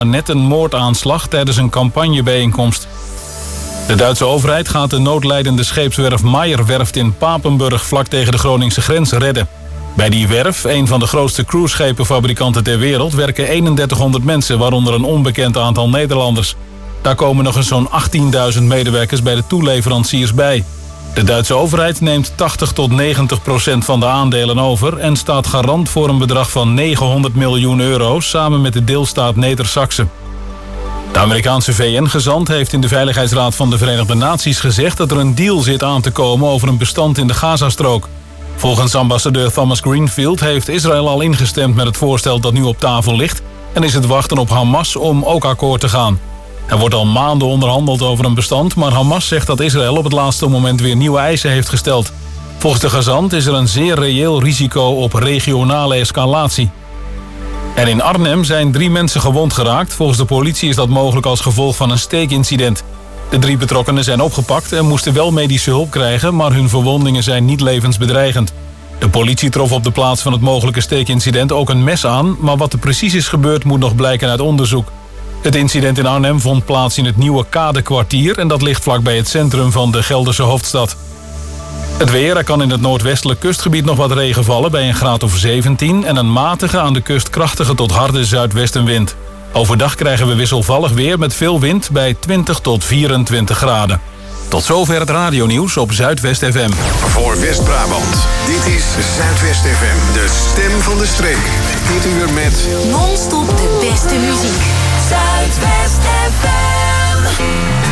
net een moordaanslag tijdens een campagnebijeenkomst. De Duitse overheid gaat de noodlijdende scheepswerf Meyer-werft in Papenburg vlak tegen de Groningse grens redden. Bij die werf, een van de grootste cruiseschepenfabrikanten ter wereld, werken 3100 mensen, waaronder een onbekend aantal Nederlanders. Daar komen nog eens zo'n 18.000 medewerkers bij de toeleveranciers bij. De Duitse overheid neemt 80 tot 90% van de aandelen over en staat garant voor een bedrag van 900 miljoen euro samen met de deelstaat Neder-Saxe. De Amerikaanse VN-gezant heeft in de Veiligheidsraad van de Verenigde Naties gezegd dat er een deal zit aan te komen over een bestand in de Gazastrook. Volgens ambassadeur Thomas Greenfield heeft Israël al ingestemd met het voorstel dat nu op tafel ligt en is het wachten op Hamas om ook akkoord te gaan. Er wordt al maanden onderhandeld over een bestand, maar Hamas zegt dat Israël op het laatste moment weer nieuwe eisen heeft gesteld. Volgens de gezant is er een zeer reëel risico op regionale escalatie. En in Arnhem zijn 3 mensen gewond geraakt. Volgens de politie is dat mogelijk als gevolg van een steekincident. De 3 betrokkenen zijn opgepakt en moesten wel medische hulp krijgen, maar hun verwondingen zijn niet levensbedreigend. De politie trof op de plaats van het mogelijke steekincident ook een mes aan, maar wat er precies is gebeurd moet nog blijken uit onderzoek. Het incident in Arnhem vond plaats in het Nieuwe Kadekwartier en dat ligt vlakbij het centrum van de Gelderse hoofdstad. Het weer, er kan in het noordwestelijk kustgebied nog wat regen vallen bij een graad of 17 en een matige aan de kust krachtige tot harde zuidwestenwind. Overdag krijgen we wisselvallig weer met veel wind bij 20 tot 24 graden. Tot zover het radionieuws op Zuidwest FM. Voor West-Brabant, dit is Zuidwest FM, de stem van de streek. Dit uur met non-stop de beste muziek. Zuidwest FM.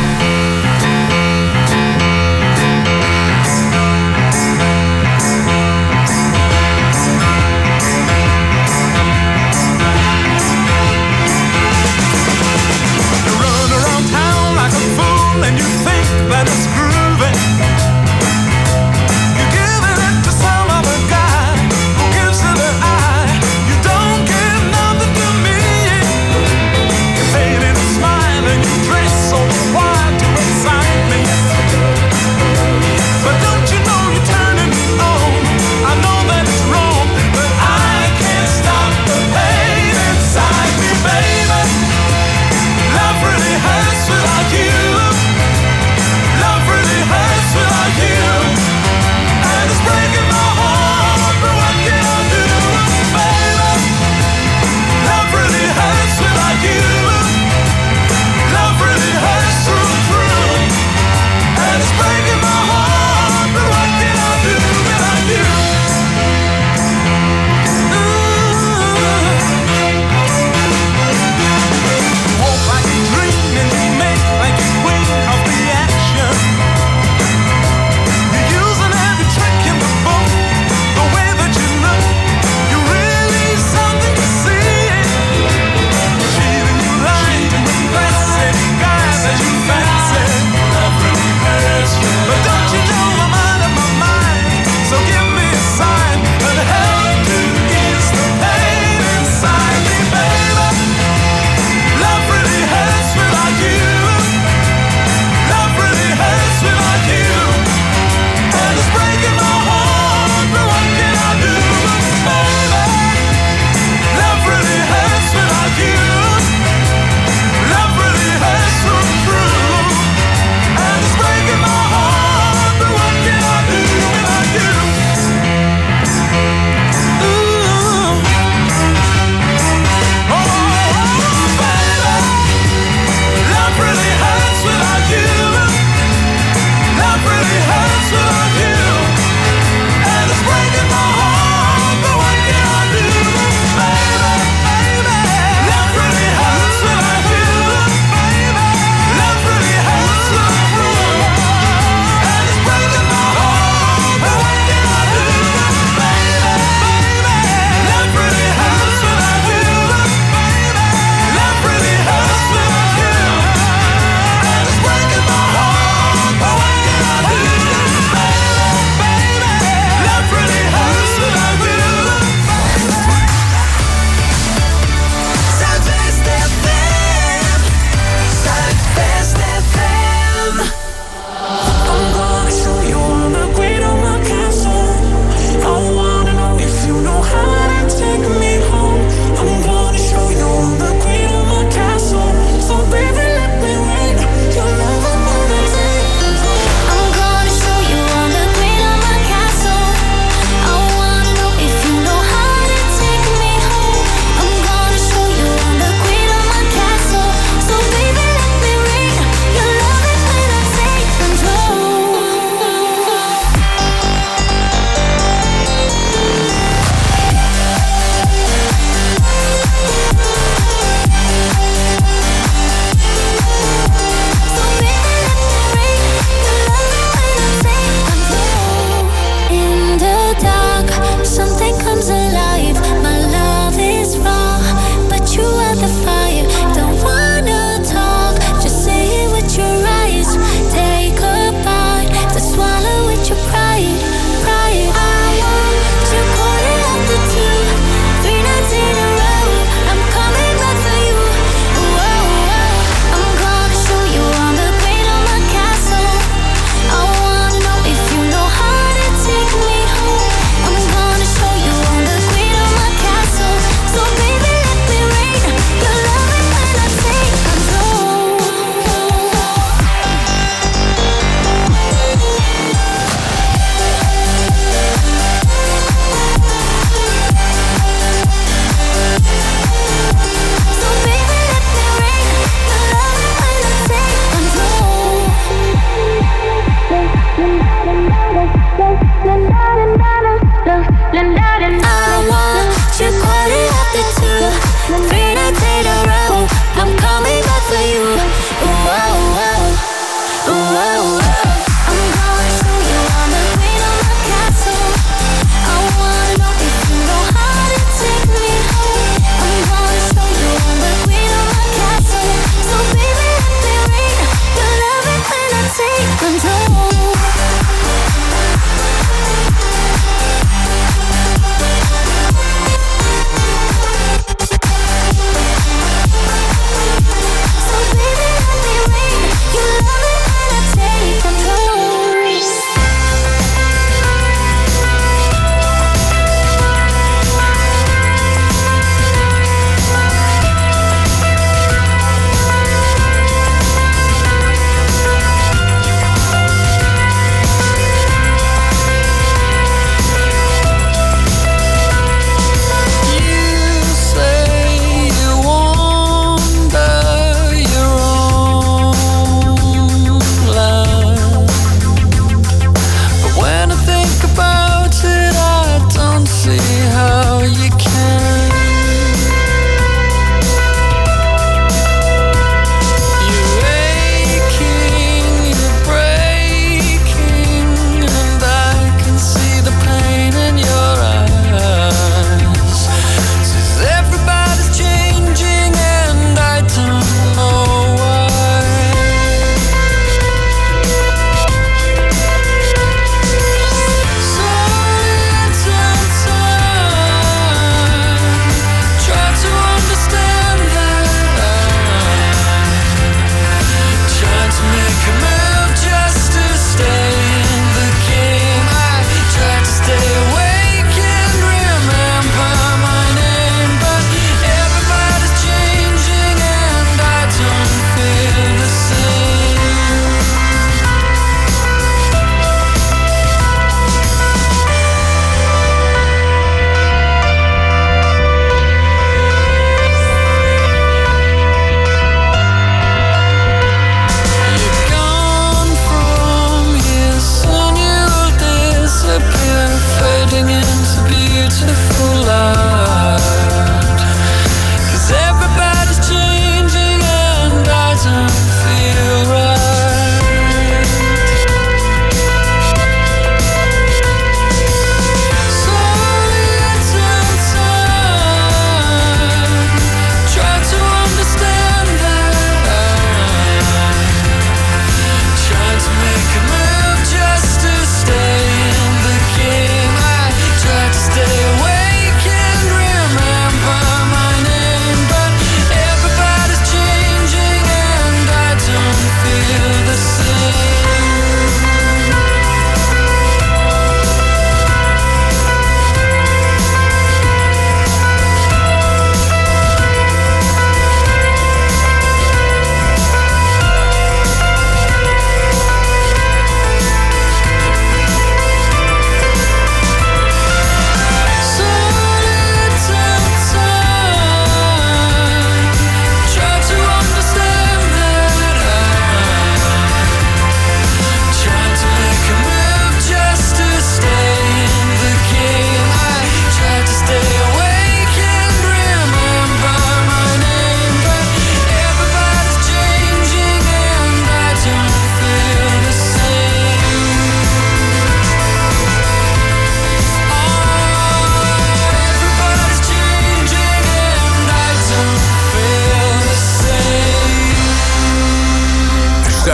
And you think that it's groovy. You're giving it to some other guy who gives it an eye. You don't give nothing to me.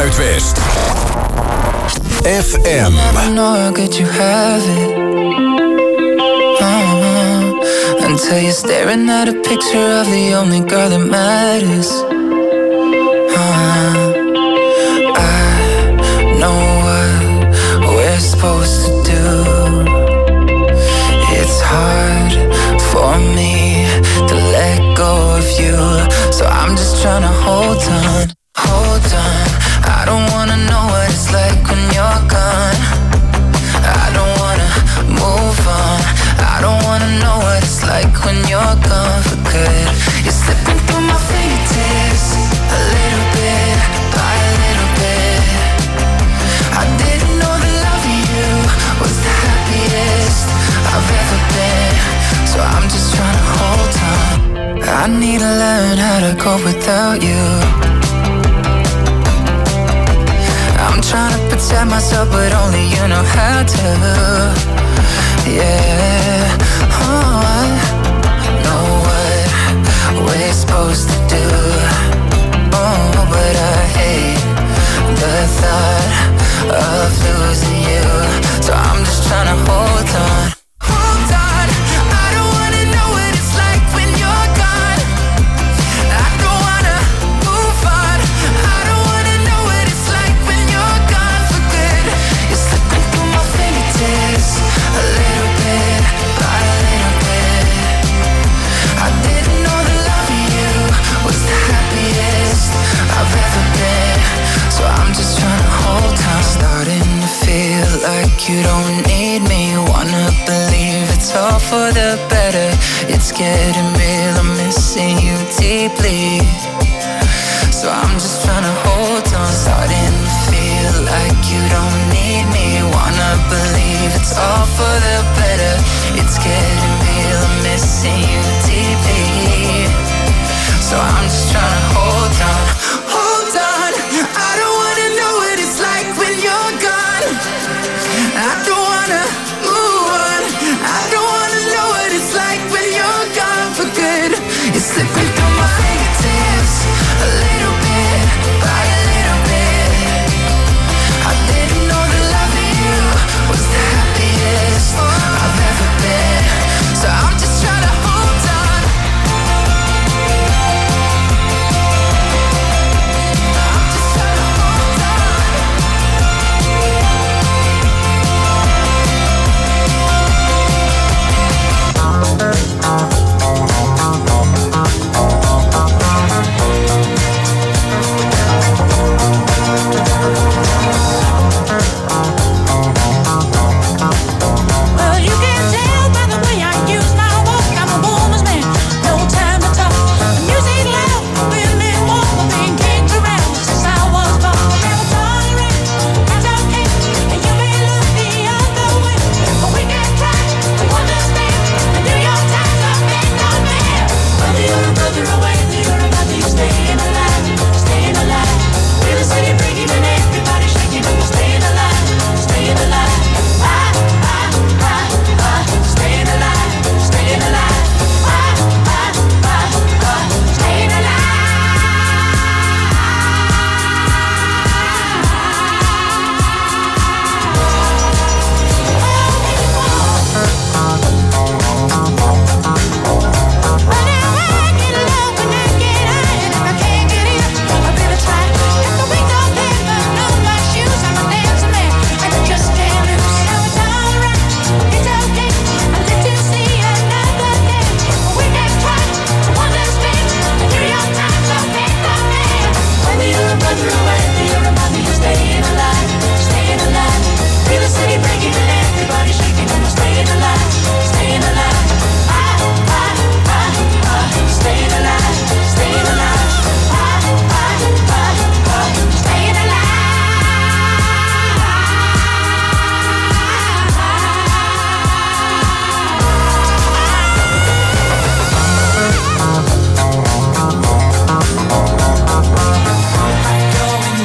Zuidwest FM. Never know how good you have it. Until you're staring at a picture of the only girl that matters. I know what we're supposed to do. It's hard for me to let go of you, so I'm just trying to hold on. I don't wanna know what it's like when you're gone. I don't wanna move on. I don't wanna know what it's like when you're gone for good. You're slipping through my fingertips, a little bit by a little bit. I didn't know that loving you was the happiest I've ever been, so I'm just trying to hold on. I need to learn how to go without you. I'm trying to protect myself, but only you know how to. Yeah, oh, I know what we're supposed to do. Oh, but I hate the thought of losing you, so I'm just trying to hold on. Hold on, I don't wanna know what it's like when you're gone. I don't wanna move on. I don't wanna know what it's like when you're gone for good. You're slipping through my fingertips, a little bit by a little bit. I didn't know that loving you was the happiest I've ever been, so I'm just trying to hold on. Starting to feel like you don't need me. Wanna believe it's all for the better. It's getting real, I'm missing you deeply, so I'm just trying to hold on. Starting to feel like you don't need me. Wanna believe it's all for the better. It's getting real, I'm missing you deeply, so I'm just trying to hold on. Hold on, I don't wanna know what it's like when you're gone. I don't wanna move on. I don't wanna know what it's like when you're gone for good. You're slipping through my fingertips, a little bit by a little bit. I didn't know that loving you was the happiest I've ever been, so I'm just trying to hold on. I'm just trying to hold on. Well, you can tell by the way I use my walk, I'm a woman's man, no time to talk. Music loud, women walk, being kicked around since I was born. Never tolerate, that's okay, and you may look the other way, but we can try to understand. The New York Times are big on man. Whether you're a brother or whether you're a mother, you're staying alive, staying alive. Feel the city breaking and everybody shaking, and we're staying alive, staying alive. Staying alive, staying alive. Staying alive. When I get low, when I get high, and if I can't get in, I better try. If the wings don't ever know my shoes, I'm a dancing man, I just can't lose. Now it's alright, it's okay, I live to see another day. We can try to understand. The New York Times are big on man. Whether you're a brother or whether you're a mother, you're staying alive, staying alive. Feel the city breaking and everybody shaking, and we're staying alive, staying alive. Staying alive, staying alive. Staying alive. Going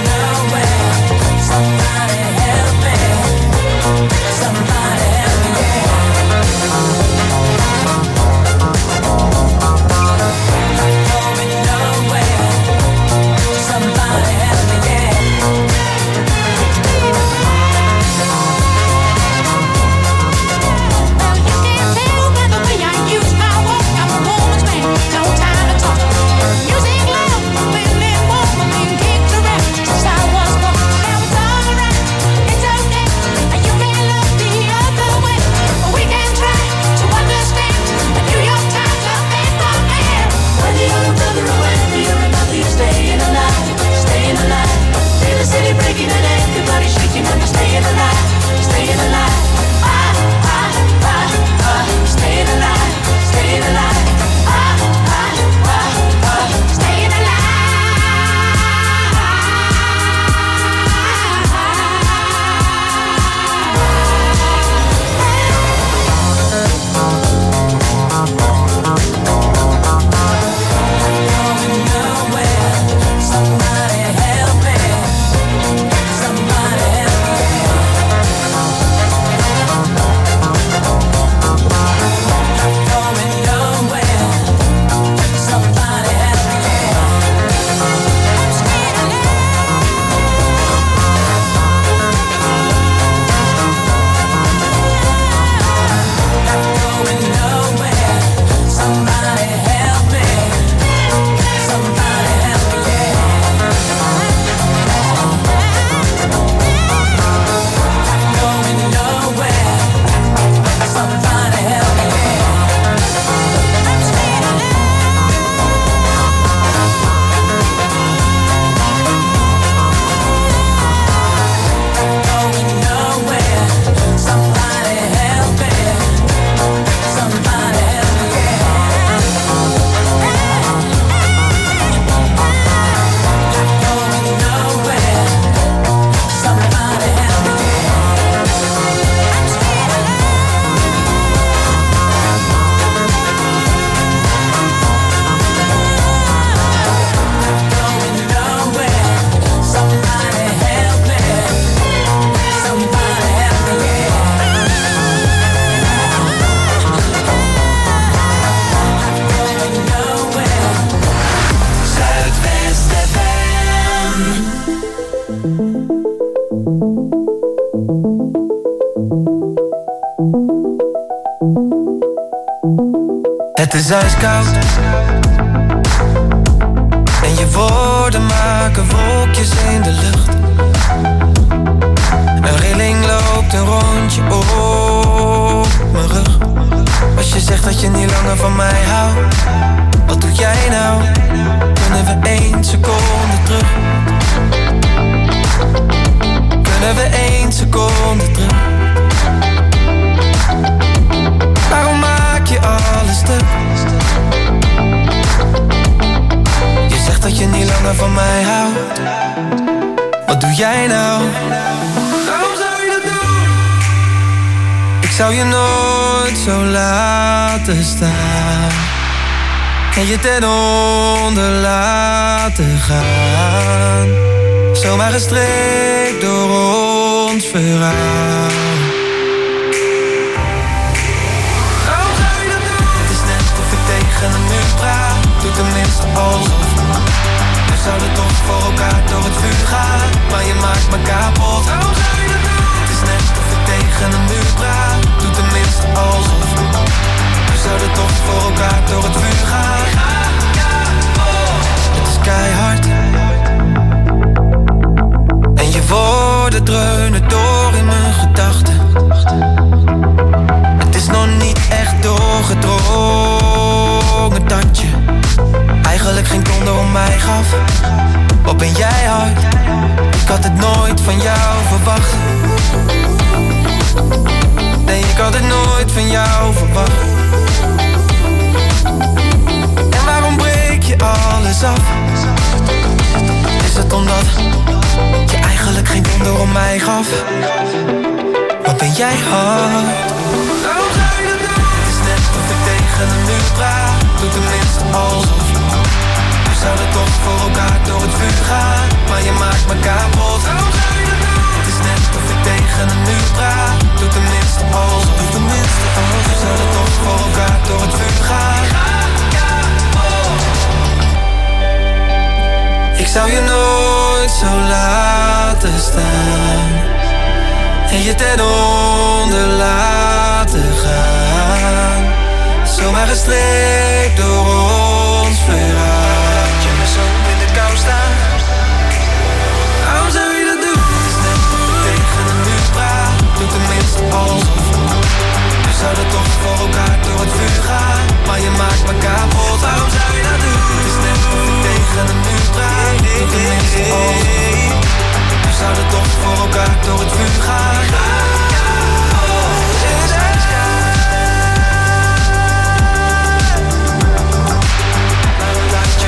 koud. En je woorden maken wolkjes in de lucht. Een rilling loopt een rondje op mijn rug. Als je zegt dat je niet langer van mij houdt, wat doe jij nou? Kunnen we 1 seconde terug? Kunnen we 1 seconde terug? Waarom maak je alles stuk? Je zegt dat je niet langer van mij houdt. Wat doe jij nou? Waarom zou je dat doen? Ik zou je nooit zo laten staan en je ten onder laten gaan. Zomaar gestreept door ons verhaal. Waarom zou je dat doen? Het is net of ik tegen een muur praat. Doe tenminste alsof. We zouden toch voor elkaar door het vuur gaan, maar je maakt me kapot. Waarom zou je dat doen? Het is net of ik tegen een muur praat. Doe tenminste alsof. We zouden toch voor elkaar door het vuur gaan. Het is keihard en je woorden dreunen door in mijn gedachten. Het is nog niet echt doorgedrongen dat je eigenlijk geen donder om mij gaf. Wat ben jij hard? Ik had het nooit van jou verwacht. Nee, ik had het nooit van jou verwacht. En waarom breek je alles af? Is het omdat je eigenlijk geen donder om mij gaf? Wat ben jij hard? Waarom zou je dat doen? Het is net of ik tegen een muur praat. Doe tenminste alsof. We zouden toch voor elkaar door het vuur gaan, maar je maakt me kapot. Waarom zou je dat doen? Het is net of ik tegen een muur praat. Doe tenminste alsof. We zouden toch voor elkaar door het vuur gaan. Ik zou je nooit zo laten staan en je ten onder laten gaan. Zomaar gestreept door ons verhaal. Laat je me zo in de kou staan. Waarom zou je dat doen? Het is net of ik tegen een muur praat. Doe tenminste alsof. We zouden toch voor elkaar door het vuur gaan, maar je maakt me kapot. Waarom zou je dat doen? Het is net of ik tegen een muur praat. Doe tenminste alsof. We zouden toch voor elkaar door het vuur gaan. Laat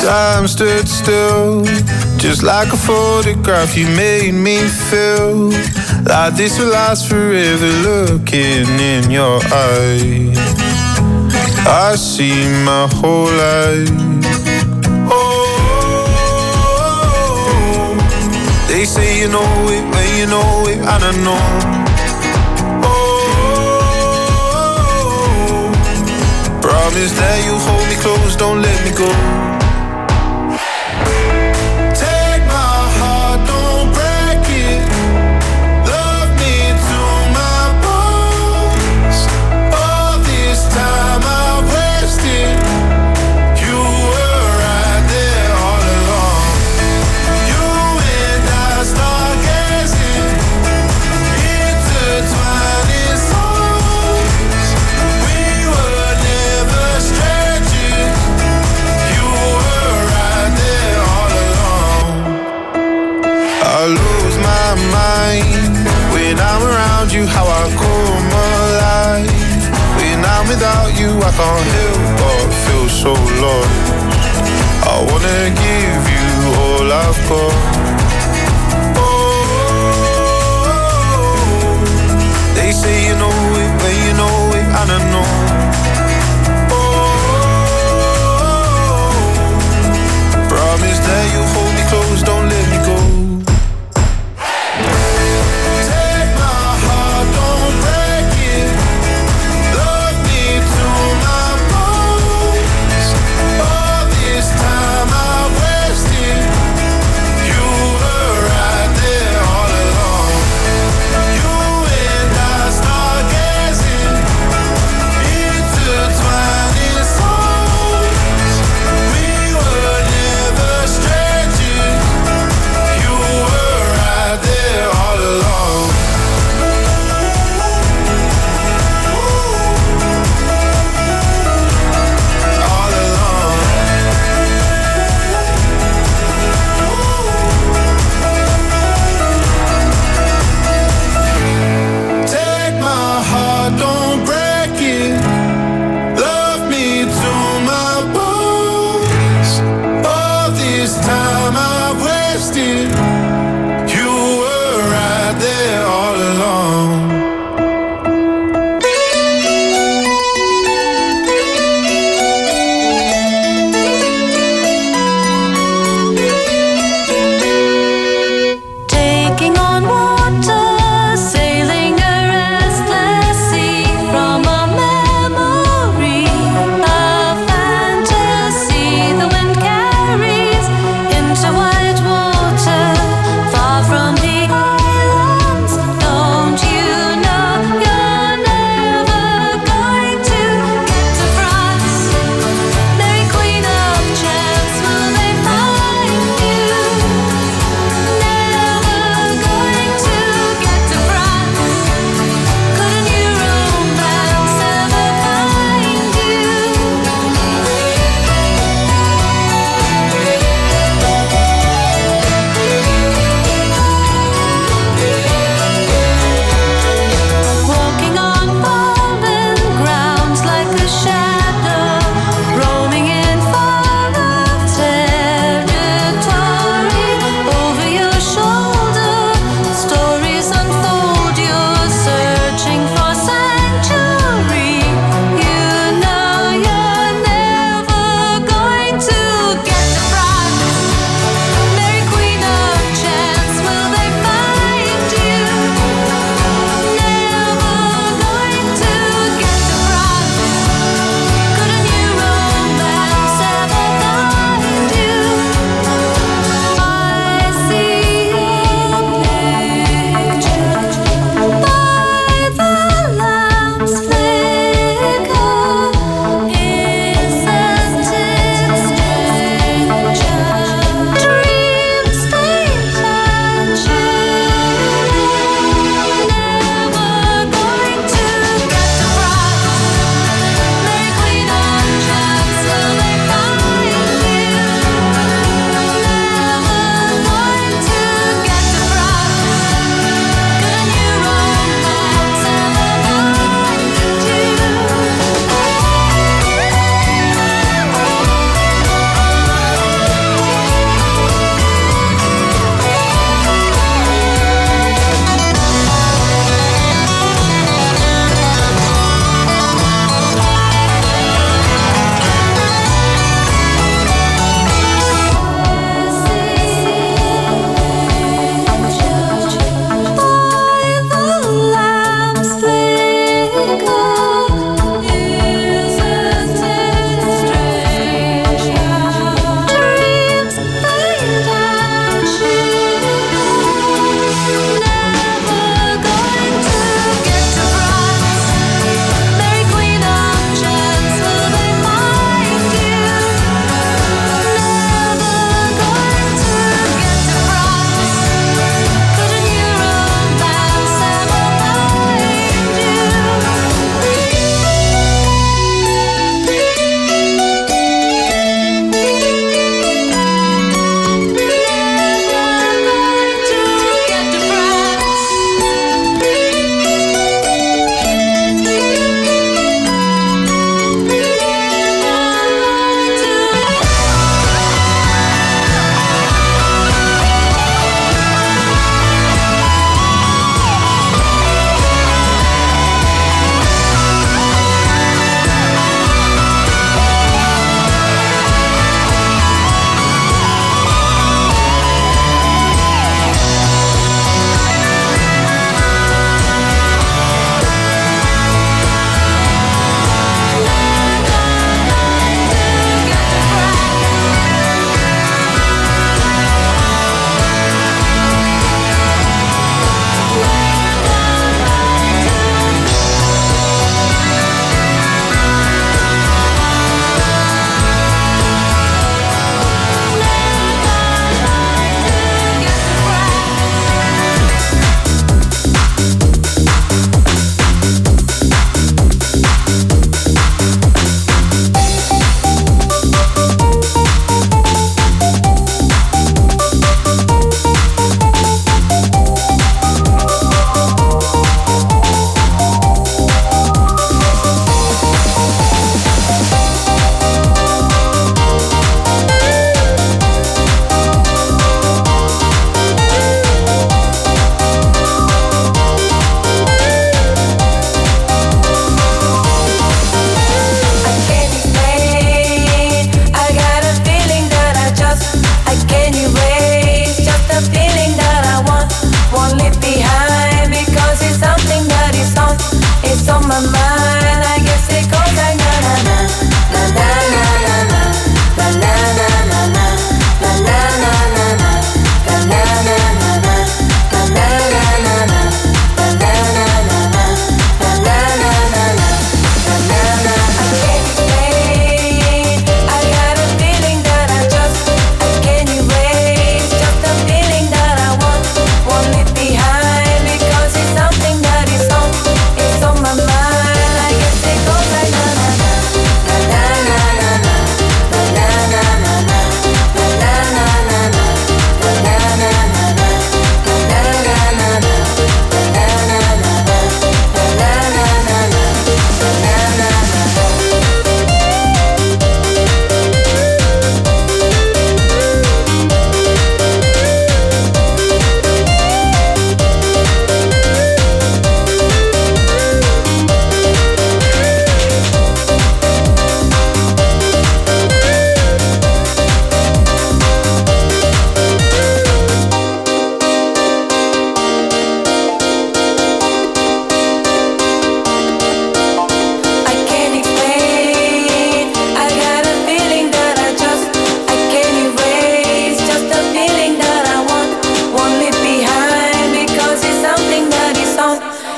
Time stood still, just like a photograph. You made me feel like this will last forever. Looking in your eyes, I see my whole life. Oh, they say you know it when you know it, and I know. Oh, promise that you hold me close, don't let me go. How I come alive when I'm without you, I can't help but feel so lost. I wanna give you all I've got. Oh, they say you know it when you know it, and I know. Oh, promise that you hold me close, don't let me go.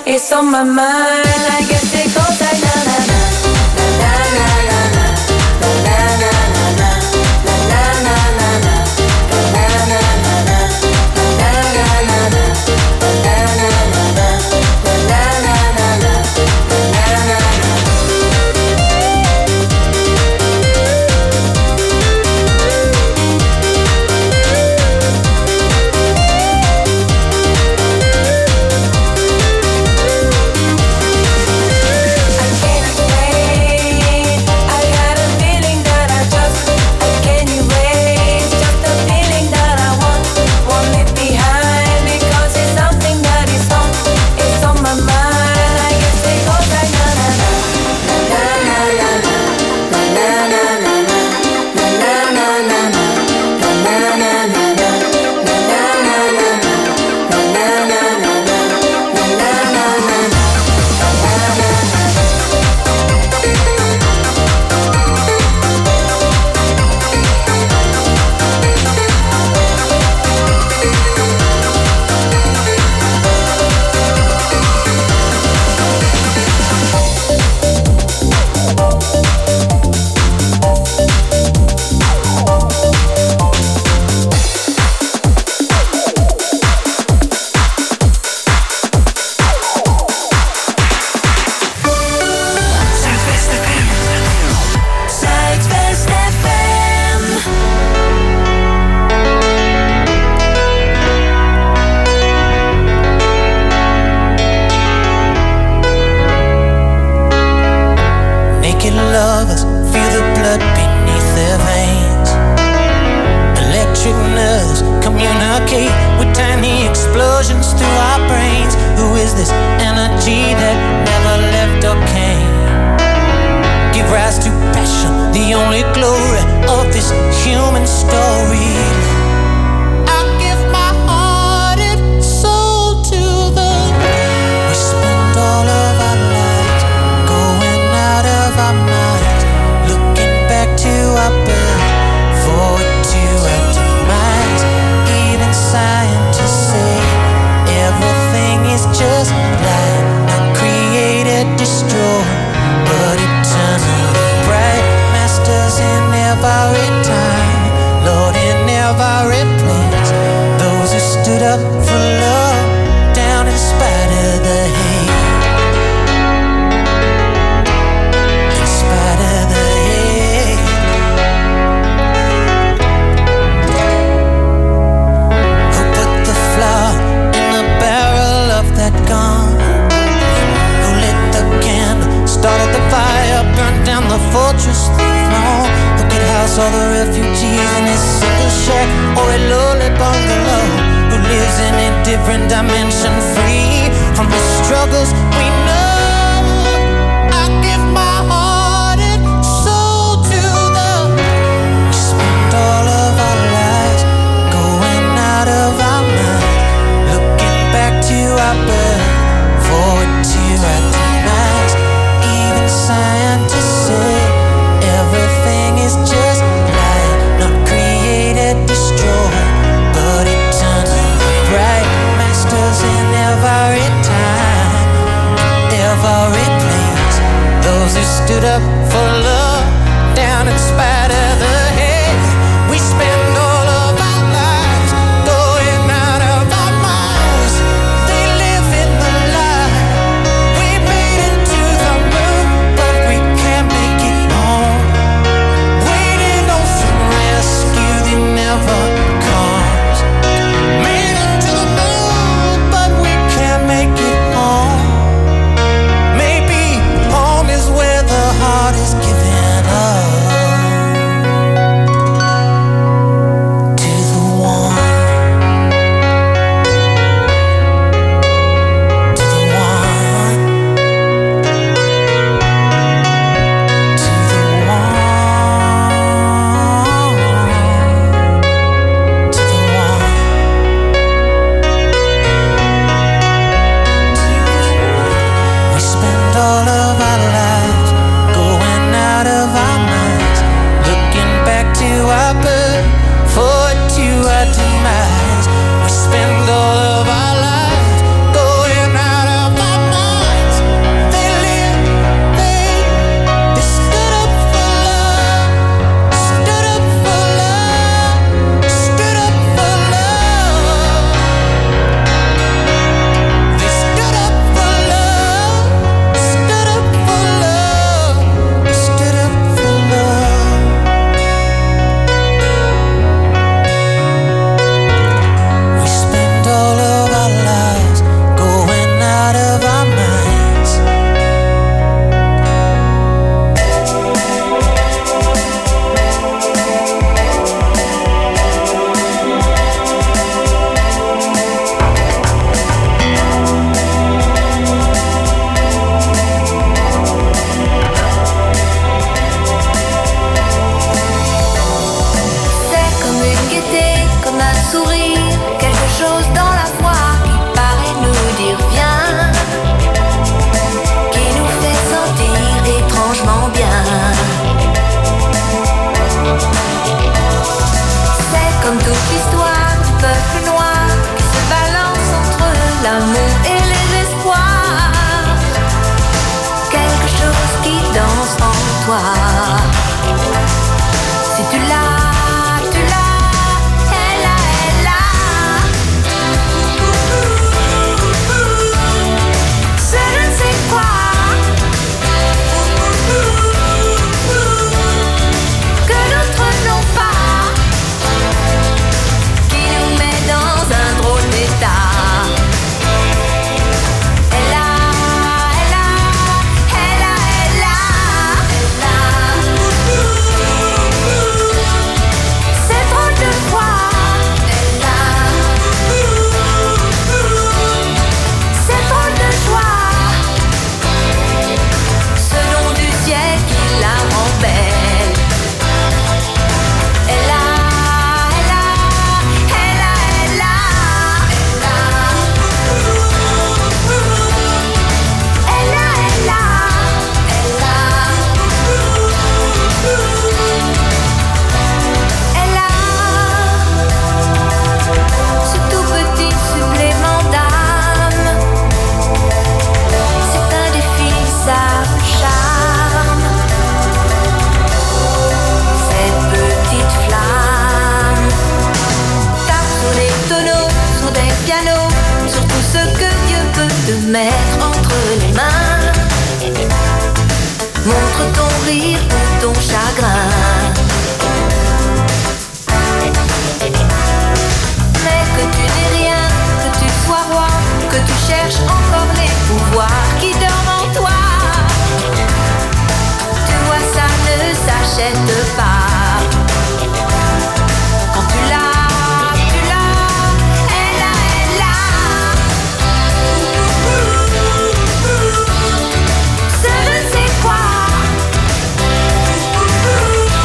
It's on my mind. I guess it goes like na na na na na na na na na na na na na na na. sourire, quelque chose dans la voix qui paraît nous dire viens, qui nous fait sentir étrangement bien. C'est comme toute l'histoire du peuple noir qui se balance entre l'amour et les espoirs. Quelque chose qui danse en toi. Si tu l'as, tu l'as, elle a, elle a. C'est je ne sais quoi que d'autres n'ont pas, qui nous met dans un drôle d'état. Elle a, elle a, elle a, elle a, elle a. C'est drôle de voir, elle a. C'est drôle de joie, ce don du ciel qui la rend belle. Elle a, elle a, elle a, elle a, elle a. Elle a, elle a, elle a. Elle a ce tout petit supplément d'âme. C'est indéfinissable charme. Cette petite flamme tape sur les tonneaux, sur des pianos, sur tout ce que Dieu peut te mettre entre les mains. Montre ton rire ou ton chagrin. Mais que tu n'aies rien, que tu sois roi, que tu cherches encore les pouvoirs qui dorment en toi. Tu vois, ça ne s'achète pas. Quand tu l'as, elle a, elle a. Ce je ne sais quoi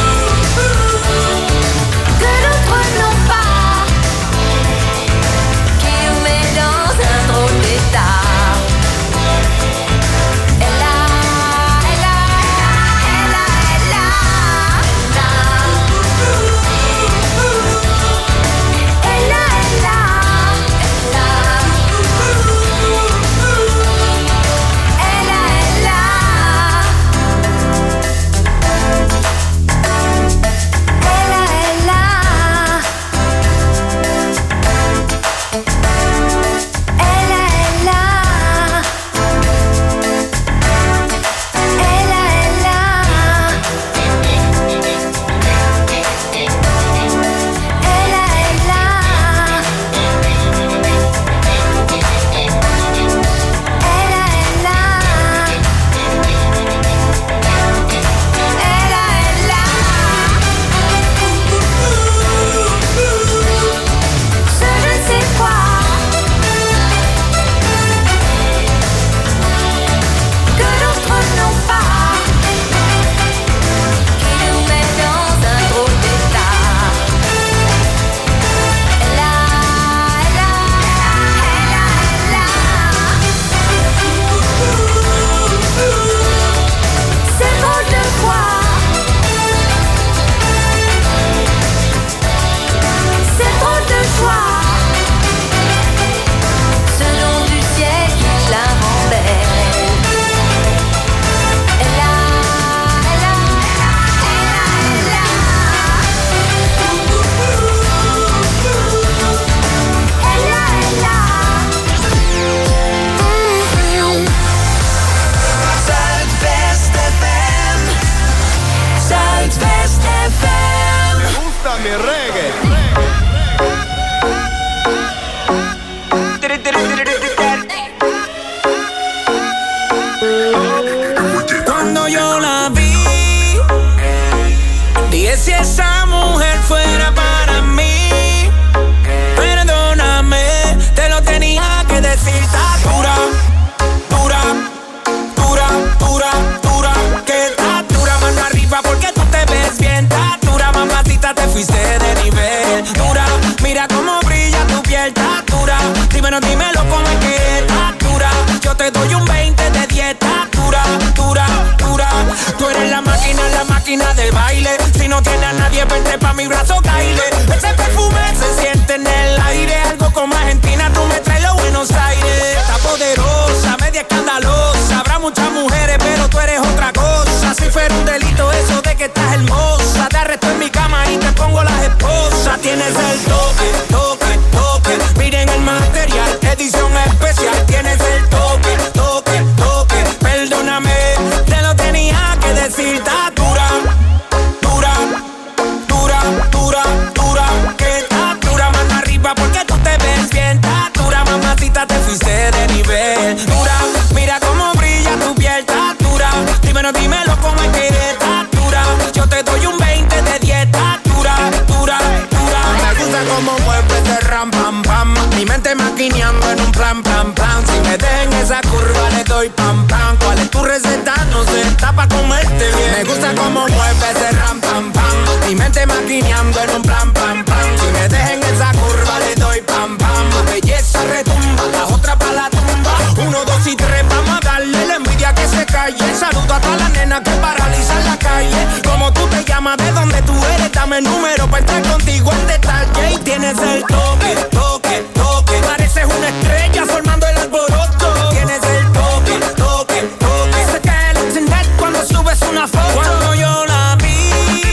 nadie, vente pa' mi brazo, caile. Ese perfume se siente en el aire. Algo como Argentina, tú me traes los Buenos Aires. Está poderosa, media escandalosa. Habrá muchas mujeres, pero tú eres otra cosa. Si fuera un delito eso de que estás hermosa, te arresto en mi cama y te pongo las esposas. Tienes el toque, toque, toque. Miren el material, edición especial. Tienes el toque, toque, toque. Perdóname, te lo tenía que decir. Está dura, dura, dura, dura, dura. Que está dura, mano arriba porque tú te ves bien. Está dura, mamacita, te fuiste de nivel. Dura, mira cómo brilla tu piel. Está dura, dímelo cómo es que eres. Está dura, yo te doy un 20 de 10. Está dura, dura, dura. Me gusta cómo mueves de ram, pam, pam. Mi mente maquineando en un plan, plan, plan. Si me dejen esa curva le doy pam, pam. ¿Cuál es tu receta? No sé, está pa' comerte bien. Me gusta cómo mueves de ram, pam, pam. Mi mente maquineando en un plan, pam, pam. Si me dejen esa curva le doy pam, pam. La belleza retumba, la otra pa' la tumba. 1, 2 y 3, vamos a darle la envidia que se calle. Saludo a todas las nenas que paralizan la calle. Como tú te llamas, de dónde tú eres, dame el número pa' estar contigo en detalle. Y tienes el toque, toque, toque. Pareces una estrella formando el alboroto. Tienes el toque, toque, toque. Se cae el internet cuando subes una foto. Cuando yo la vi,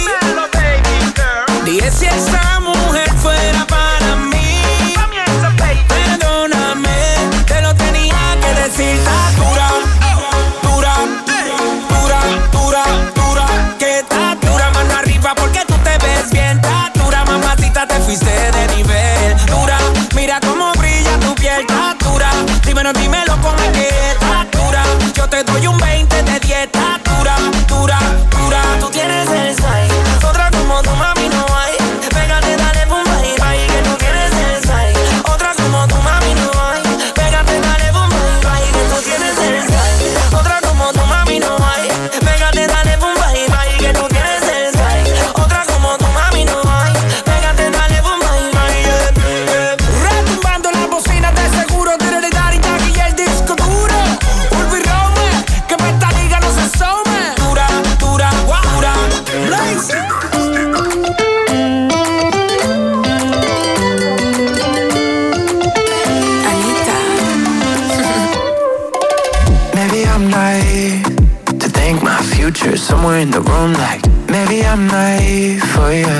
dije si esa mujer fuera para mí. Perdóname, te lo tenía que decir. Está dura, dura, dura, dura, dura. Que está dura, mano arriba porque tú te ves bien. Está dura, mamacita, te fuiste de nivel. Dura, mira cómo brilla tu piel. Está dura, dímelo cómo es que está dura. Yo te doy un 20 de 10. Está dura, dura, dura. Tú tienes el size, otra como tu mami no hay. Pégate, dale, pum, bye, bye, que tú tienes el size. Otra como tu mami no hay. Pégate, dale, pum, bye, bye, que tú tienes el size. Otra como tu mami no hay. Pégate, dale, pum, bye, bye, que tú tienes el size. Otra como tu mami no hay. Pégate, dale, pum, bye, bye. Retumbando las bocinas de seguro. Daddy, Daddy y el disco duro. Ulvi Rome, que pa' esta liga no se asome. Dura, dura, dura. Blaze. Maybe I'm naive to think my future's somewhere in the room. Like maybe I'm naive for you.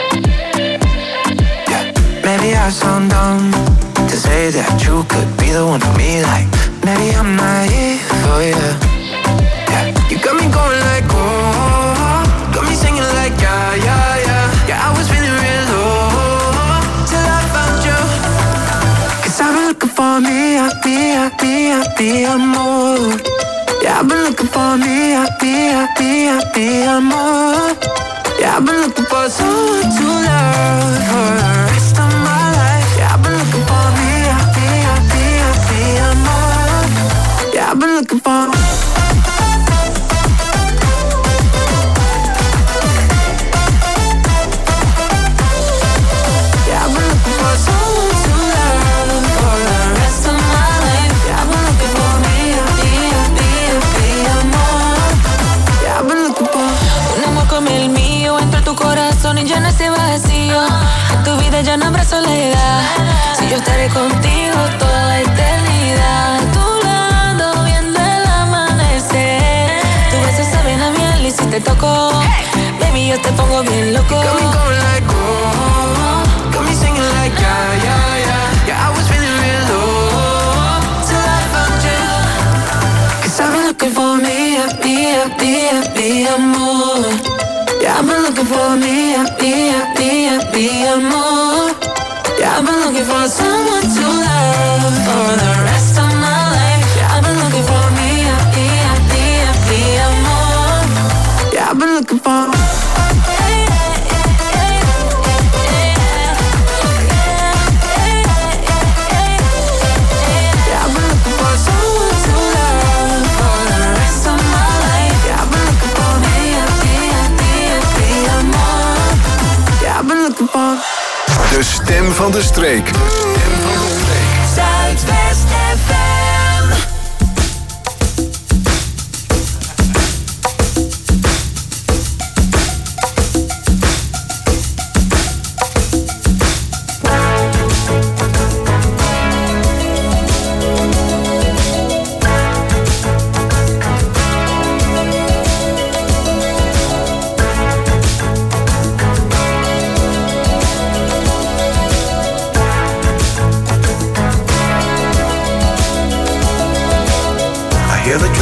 Yeah. Maybe I sound dumb to say that you could be the one for me. Like maybe I'm naive for you. Yeah. You got me going like oh, got me singing like yeah, yeah, yeah. Yeah, I was feeling real low till I found you. 'Cause I've been looking for me, amor. Yeah, I've been looking for me, amor. Yeah, I've been looking for someone to love for the rest of my life. Yeah, I've been looking for me, amor. Yeah, I've been looking for. Yeah, I've been looking for someone to love for the rest of my life. Yeah, I've been looking for me, amor. Yeah, I've been looking for un amor como el mío entre tu corazón y llena ese vacío. En tu vida ya no habrá soledad. Si yo estaré contigo toda la eternidad. A tu lado viendo el amanecer. Tus besos saben a miel y si te toco, baby, yo te pongo bien loco. got me going like oh, got me singing like yeah, yeah, yeah. Yeah, I was feeling real low till I found you. 'Cause I've been looking for me, amor. Yeah, I've been looking for me, amor. Yeah, I've been looking for someone to love for the rest of my life. Yeah, I've been looking for me, amor. Yeah, I've been looking for. De stem van de streek. Zuidwest FM.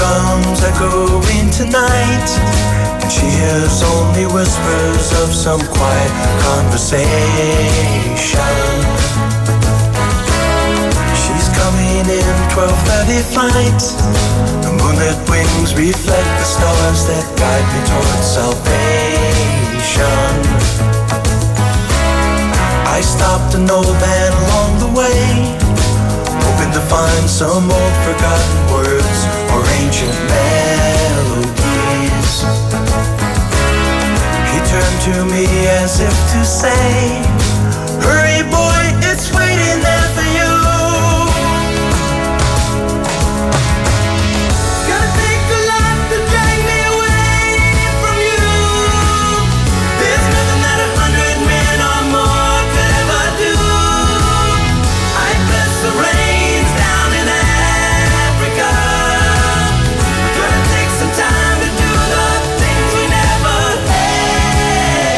drums echoing tonight, and she hears only whispers of some quiet conversation. She's coming in 12:30 flight. The moonlit wings reflect the stars that guide me towards salvation. I stopped an old man along the way, hoping to find some old forgotten words or ancient melodies. He turned to me as if to say, "Hurry boy, it's waiting there for you." Gonna take a lot to drag me away from you. There's nothing that 100 men or more could ever do. I bless the rains down in Africa. Gonna take some time to do the things we never had.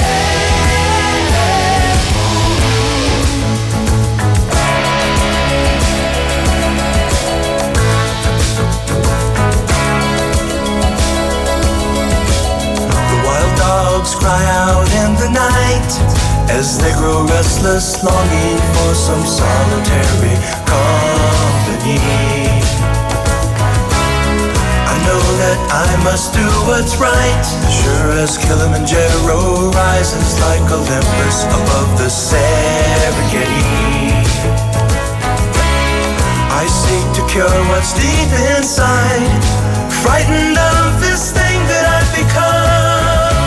The wild dogs cry out in the night as they grow restless, longing for some solitary company. I know that I must do what's right, sure as Kilimanjaro rises like Olympus above the Serengeti. I seek to cure what's deep inside, frightened of this thing that I've become.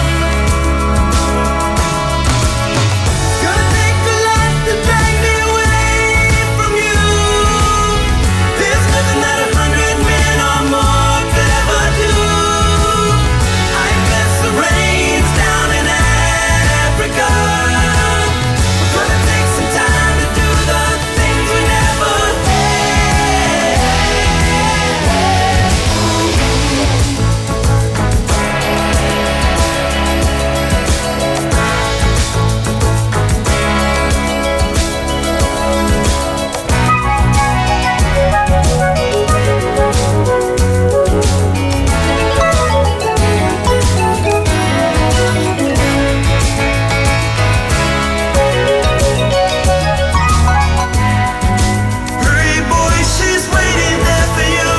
Gonna take a lot to drag me away from you. There's nothing that 100 men or more could ever do. I bless the rains down in Africa. Gonna take some time to do the things we never had. Hurry boy, she's waiting there for you.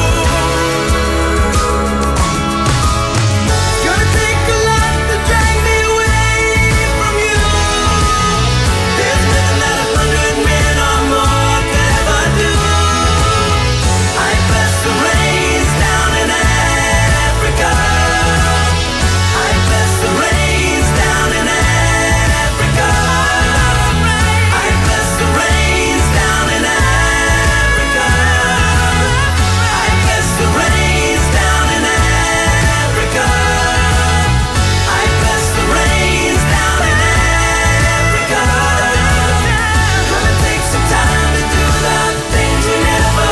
Gonna take a lot to drag me away from you. There's nothing that 100 men or more could ever do. I bless the rains down in Africa. I bless the rains down in Africa. I bless the rains down in Africa. I bless the rains down in Africa. I bless the rains down in Africa. Gonna take some time to do the things we never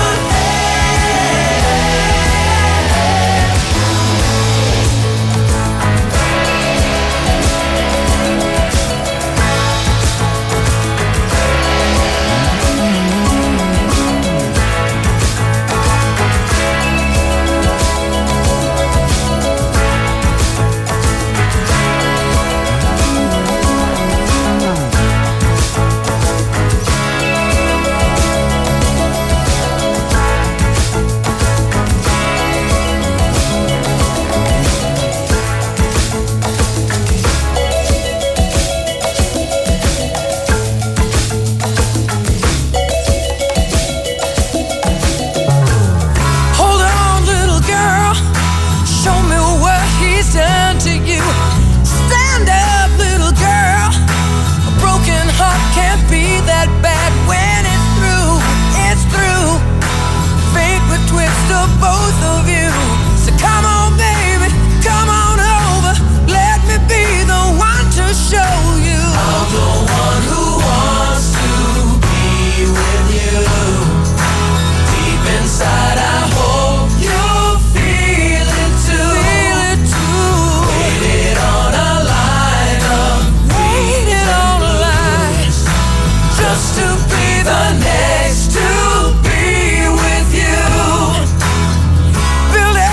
Hold on, little girl. Show me what he's done to you. Stand up, little girl. A broken heart can't be that bad when it's through. It's through. Fate would twist of both of you. So come on, baby, come on over. Let me be the one to show you. I'm the one who wants to be with you. Deep inside, I hope you feel it too. Feel it too. Waited on a line of waited on a line just to be the next to be with you. Build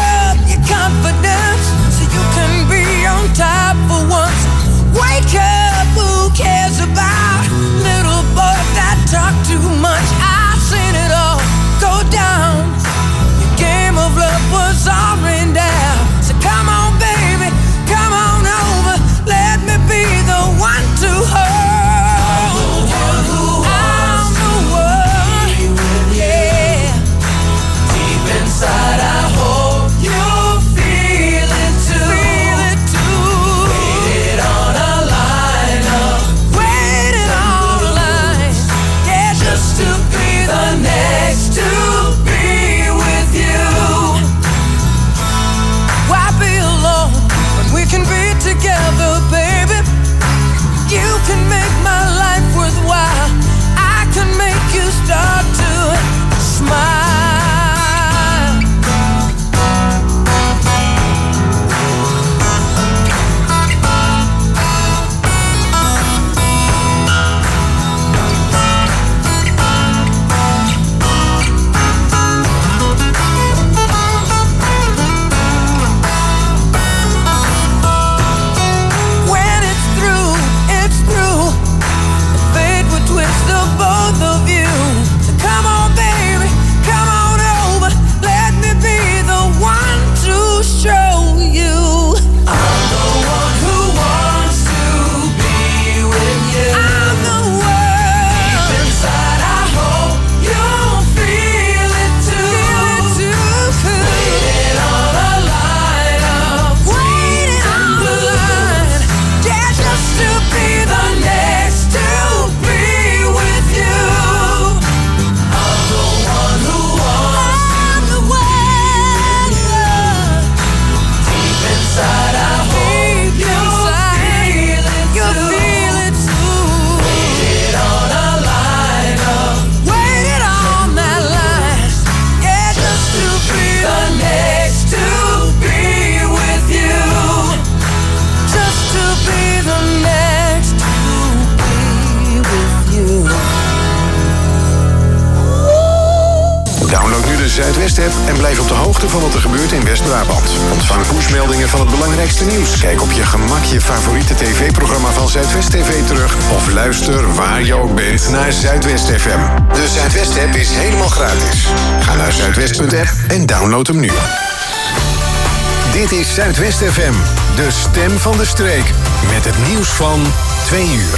Download nu de Zuidwest-app en blijf op de hoogte van wat er gebeurt in West-Brabant. Ontvang pushmeldingen van het belangrijkste nieuws. Kijk op je gemak je favoriete tv-programma van Zuidwest TV terug. Of luister waar je ook bent naar Zuidwest FM. De Zuidwest-app is helemaal gratis. Ga naar zuidwest.app en download hem nu. Dit is Zuidwest FM, de stem van de streek. Met het nieuws van 2 uur.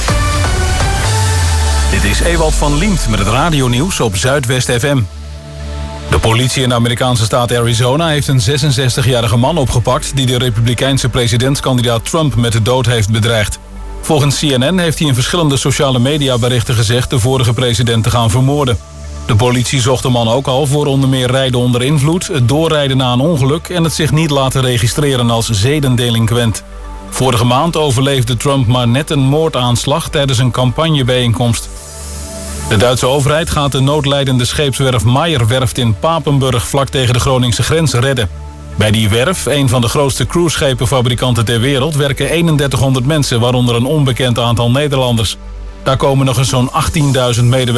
Dit is Ewald van Liemt met het radionieuws op Zuidwest FM. De politie in de Amerikaanse staat Arizona heeft een 66-jarige man opgepakt die de republikeinse presidentskandidaat Trump met de dood heeft bedreigd. Volgens CNN heeft hij in verschillende sociale mediaberichten gezegd de vorige president te gaan vermoorden. De politie zocht de man ook al voor onder meer rijden onder invloed, het doorrijden na een ongeluk en het zich niet laten registreren als zedendelinquent. Vorige maand overleefde Trump maar net een moordaanslag tijdens een campagnebijeenkomst. De Duitse overheid gaat de noodlijdende scheepswerf Mayer-werft in Papenburg vlak tegen de Groningse grens redden. Bij die werf, een van de grootste cruiseschepenfabrikanten ter wereld, werken 3100 mensen, waaronder een onbekend aantal Nederlanders. Daar komen nog eens zo'n 18.000 medewerkers